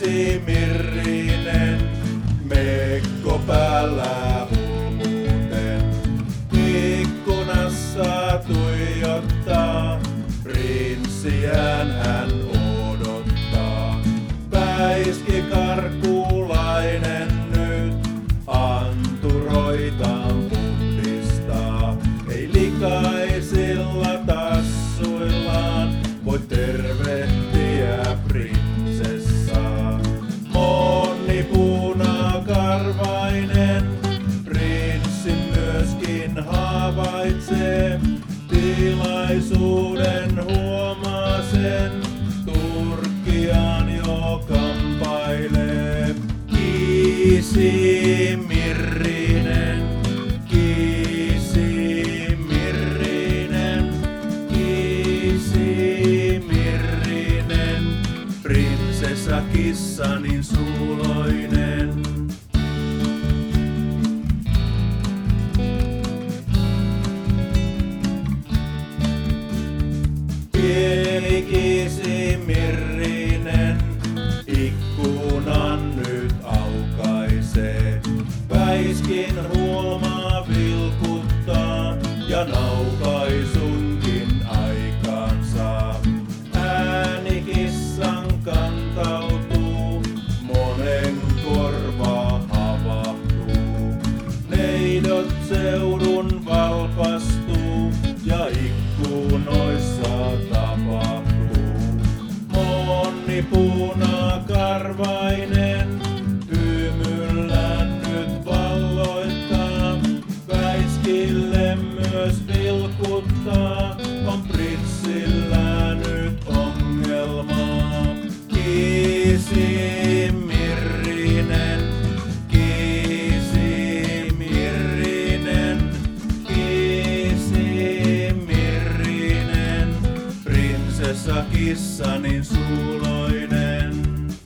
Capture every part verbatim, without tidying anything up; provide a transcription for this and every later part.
kiisi Mirrinen, mekko päällä hulmuuten. Ikkunassa tuijottaa, prinssiään hän odottaa. Päiski karkulainen nyt anturoitaan puhdistaa. Ei likaisilla tassuillaan voi tervehtiä prinsessaa. Moni punakarvainen prinssin myöskin havaitsee. Tilaisuuden huomaa sen, Turkkiaan jo kampailee. Kiisi Mirrinen, kiisi Mirrinen, kiisi Mirrinen, prinsessa kissa niin suloinen. Pieni kiisi Mirrinen, ikkunan nyt aukaisee. Päiskin huomaa vilkuttaa ja naukaisunkin aikaansaa. Ääni kissan kantautuu, monen korva havahtuu. Neidot seudun valpastuu ja ikkunoissa tapahtuu. Moni punakarvainen hymyllään nyt valloittaa. Väiskille myös vilkuttaa, on prinssillä nyt ongelmaa. Kiisi Mirrinen, kiisi Mirrinen, kiisi Mirrinen, prinsessa kissa niin suloinen.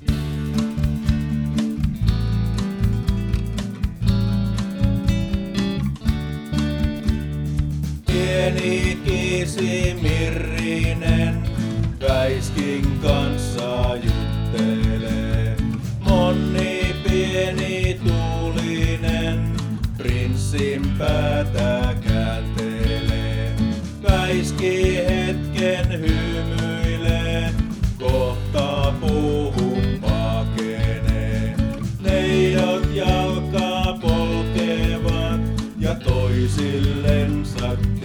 Pieni kiisi Mirrinen, Väiskin kanssa juttelee. Moni pieni tulinen, prinssin päätä kätelee. Väiski hetken hymyilee, kohta puuhun pakenee. Neidot jalkaa polkevat ja toisillensa